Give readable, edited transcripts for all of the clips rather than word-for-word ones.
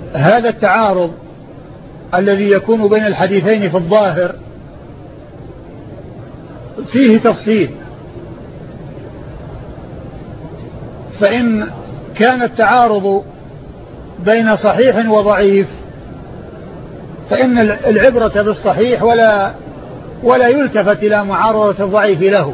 هذا التعارض الذي يكون بين الحديثين في الظاهر فيه تفصيل. فإن كان التعارض بين صحيح وضعيف فإن العبرة بالصحيح ولا يلتفت إلى معارضة الضعيف له،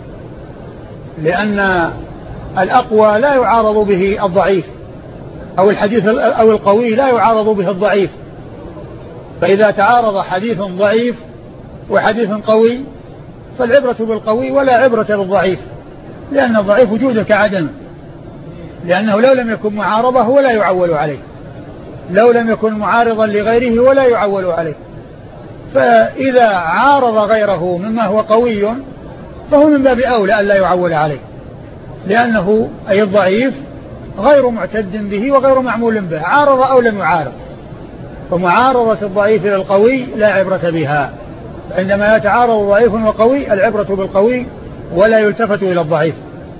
لأن الأقوى لا يعارض به الضعيف، أو الحديث أو القوي لا يعارض به الضعيف. فإذا تعارض حديث ضعيف وحديث قوي فالعبرة بالقوي ولا عبرة بالضعيف، لأن الضعيف وجوده كعدمه، لأنه لو لم يكن معارضة ولا يعول عليه، لو لم يكن معارضا لغيره ولا يعول عليه. فإذا عارض غيره مما هو قوي فهو من باب أولى ألا يعول عليه، لأنه أي الضعيف غير معتد به وغير معمول به، عارض أو لم يعارض. فمعارضة الضعيف للقوي لا عبرة بها. عندما يتعارض ضعيف وقوي العبرة بالقوي ولا يلتفت إلى الضعيف.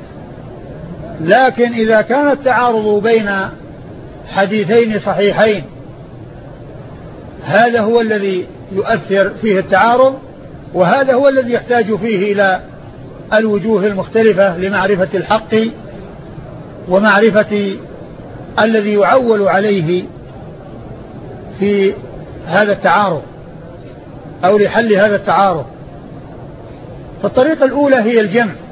لكن إذا كان التعارض بين حديثين صحيحين هذا هو الذي يؤثر فيه التعارض، وهذا هو الذي يحتاج فيه إلى الوجوه المختلفة لمعرفة الحق ومعرفة الذي يعول عليه في هذا التعارض أو لحل هذا التعارض. فالطريقة الأولى هي الجمع